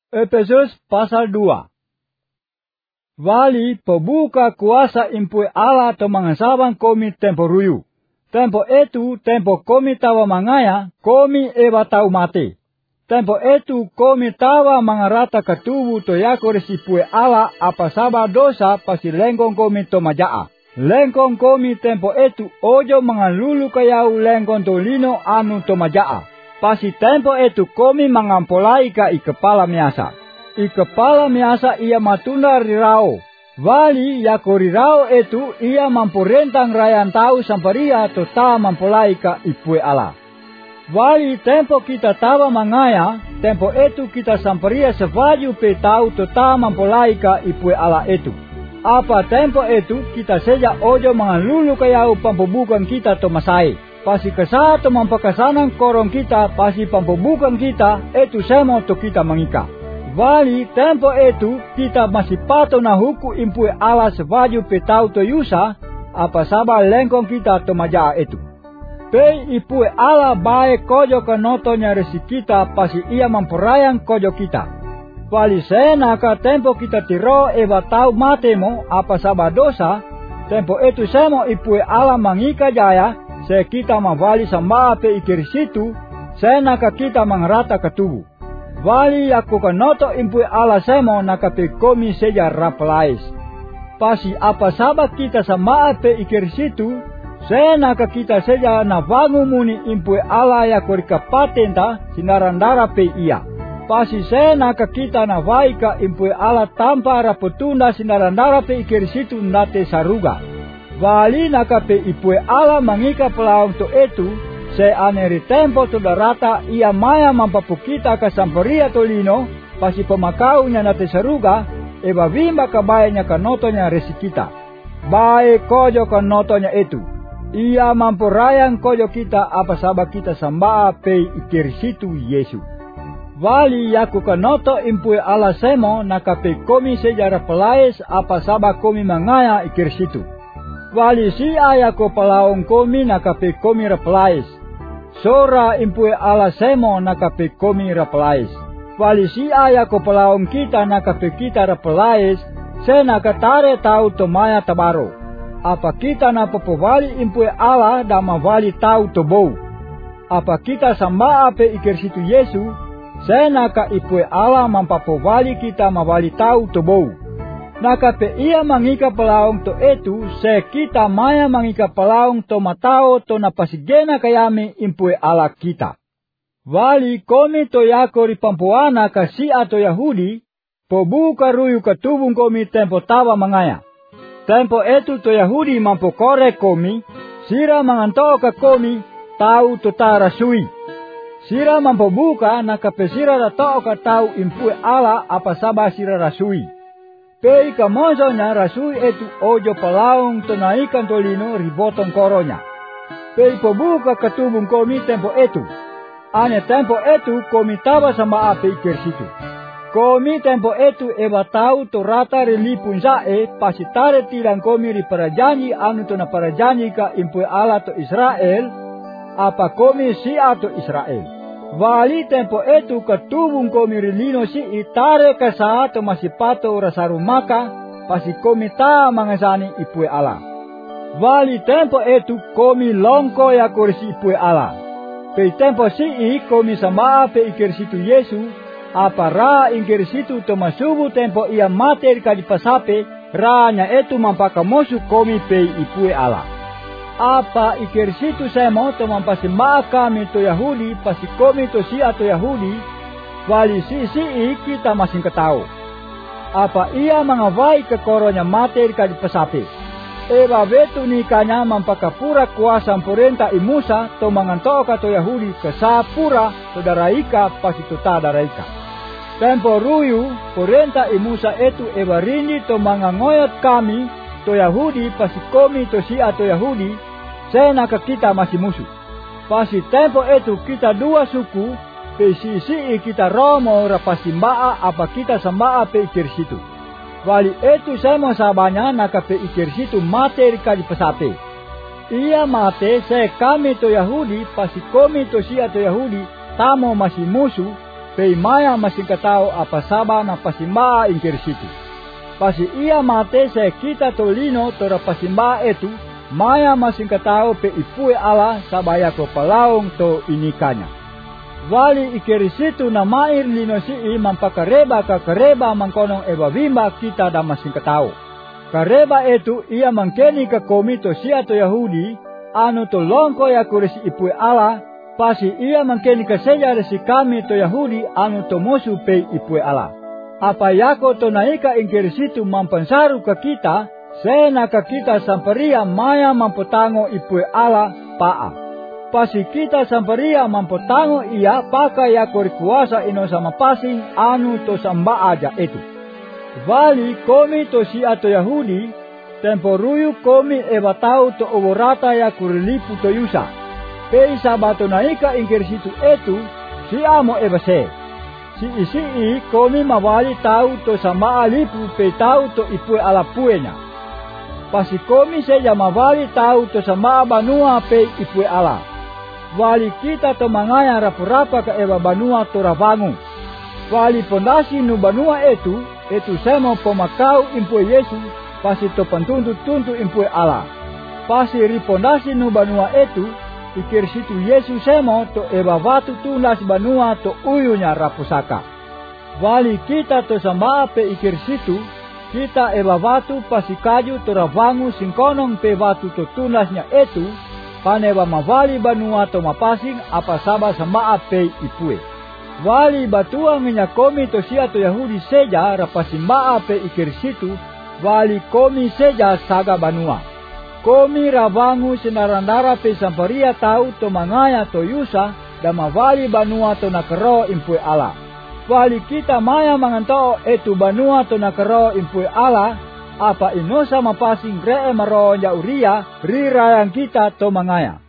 Efesus pasal 2. Wali pembuka kuasa impui Allah to mangasabang komi tempo ruyu. Tempo itu tempo komi tawa mangaya, komi eba tau mate. Tempo itu komi tawa mangarata katubu to yako resipue Allah apa saba dosa pasi lengkong komi to majaa. Lengkong komi tempo itu ojo mangalulu kayau lengkong to lino anu to majaa. Pasi tempo itu komi mangampolai ka i kepala miasa. I kepala miasa ia matunda rirao. Wali yako rirao itu ia mamporentang rayan tau samparia to ta mampolai ka ipue Allah. Wali tempo kita tawa mangaya, tempo itu kita samparia sevaju pe tau to ta mampolai ka ipue Allah itu. Apa tempo itu kita seja ojo mangalulu kayau pampubukan kita to masai. Pasi kesato mampakasanan korong kita, pasi pampubukan kita, itu semo to kita mangika. Wali tempo itu kita masih pato na huku impue Allah sevaju petau to yusa, apa saba lengkong kita to majaa itu. Pe ipue Allah bae kojo kanotonya resi kita pasi ia memperayang kojo kita. Wali sena ka tempo kita tiro eba tau matemo apa saba dosa, tempo itu semo ipue Allah mangika jaya, se kita mawali samba pe ikir situ, senaka kita mangrata katubu. Wali aku kanoto impui ala semo naka pe komi seja rapelais. Pasi apa sabak kita samba pe ikir situ, senaka kita seja navangu muni impui ala ya korika patenta sinarandara pe iya. Pasi senaka kita navaika impui ala tanpa rapotunda sinarandara pe ikir situ nate saruga. Wali naka pe ipue Allah mangika pelaung to itu, se aneri tempo to darata ia maya mampapukita ka samperia to lino, pasi pemakaunya nate saruga, eba vimba kabayanya kanotonya resi kita. Bae kojo kanotonya itu, ia mampurayang kojo kita apa saba kita samba pe ikir situ Yesu. Wali yaku kanoto impue Allah semo naka pe komi sejarah pelais apa saba komi mangaya ikir situ. Wali si ayako palaong komi nakape komi rapelais. Sora impue ala semo nakape komi rapelais. Wali si ayako palaong kita nakape kita rapelais. Se nakatare tau tomaya tabaro. Apa kita napapawali impue ala dama wali tau tobou. Apa kita samba ape ikir situ Yesu. Se naka ipue ala mampapawali kita mawali tau tobou. Nakape ia mangika pelaung to itu, se kita maya mangika pelaung to matao to napasigena kayami impue ala kita. Wali komi to yako ripampuana kasi ato Yahudi, pobuka ruyu katubung komi tempo tawa mangaya. Tempo itu to Yahudi mampokore komi, sira manganto ka komi, tau to tarasui. Sira mampobuka nakape sira rato ka tau impue ala apa saba sira rasui. Pei kamonsonya rasui itu ojo palaung tonaikan tolino ribotong koronya. Pei pobuka katubung komi tempo itu. Ane tempo itu komi tawa sama ape ikir situ. Komi tempo itu eba tau to rata relipun sae pasitare tilang komi ri parajanji anu to na parajanji ka impue ala to Israel. Apa komi si ato Israel. Wali tempo itu katubung komi rilino si itare kasa to masipato rasarumaka pasi komi ta mangasani ipue ala. Wali tempo itu komi longko ya korisi ipue ala. Pe tempo si komi sama pe ikir situ Yesu apa ra ikir situ to masubu tempo ia mate kadi pasape ranya itu mampakamosu komi pe ipue ala. Apa ikir situ semo to mampasimba kami to Yahudi pasi komi to si ato Yahudi wali si kita masing ketau. Apa ia mangawai ke koronya materi kadi pesape. Eba betu nikanya mampakapura kuasa porenta imusa to mangantoka to Yahudi ke sapura to daraika pasi to ta daraika. Tempo ruyu porenta imusa itu eba rini to mangangoyot kami to Yahudi pasi komi to si ato Yahudi. Senaka kita masih musuh. Pasi tempo itu kita dua suku, pe si kita romo rapasimbaa apa kita sambaa pe ikir situ. Wali itu semo sabanya naka pe ikir situ mate kadi pesape. Ia mate se kami to Yahudi pasi komi to si ato Yahudi tamo masih musuh pei maya masingkatao apa saba na pasimba ingkir situ. Pasi ia mate se kita tolino tora pasimba etu, maya masingkatao pe ipue ala sabaya ko palaong to inikanya. Wali ikiri situ na mair lino sii mampakareba ka kareba mangkonong ebabimba kita da masingkatao. Kareba etu ia mangkeni ka komito sia to Yahudi, anu to longko ya kurisi ipue ala, pasi ia mangkeni ka seja resi kami to Yahudi anu to musu pe ipue ala. Apa yako to naika ingkiri situ mampansaru ka kita, sena ka kita samparia maya mampotango ipue ala paa. Pasi kita samparia mampotango ia paka ya kuasa ino sama pasing anu to samba aja itu. Vali komi to sia to Yahudi, temporuyu komi ebatau to oborata ya kurilipu to yusa. Pei sabato naika ingkir situ etu, si amo ebase. Si isi komi mawali tau to sama alipu pe tau to ipue alapuenya. Pasi komi seja mawali tau to sama banua pe ipue ala. Wali kita to mangaya rapurapa ka eba banua to ravangu. Wali pondasi nu banua etu semo pomakau impue Yesu, pasi to pantuntu impue ala. Pasi ripondasi nu banua etu, ikir situ Yesu semo to eba batu tunas banua to uyunya rapusaka. Wali kita to samba pe ikir situ, kita eba batu pasi kaju to ravangu singkonong pe batu to tunasnya etu, paneba mawali banua to mapasing apa saba samba pe ipue. Wali batua minyakomi to sia to Yahudi seja rapasimba pe ikir situ, wali komi seja saga banua. Komi ravangu sinarandara pe samparia tau to mangaya to yusa da mawali banua to nakero impue ala. Wali kita maya manganto etu banua to nakero impue ala, apa inosa mapasing ree maronya uria rirayang kita to mangaya.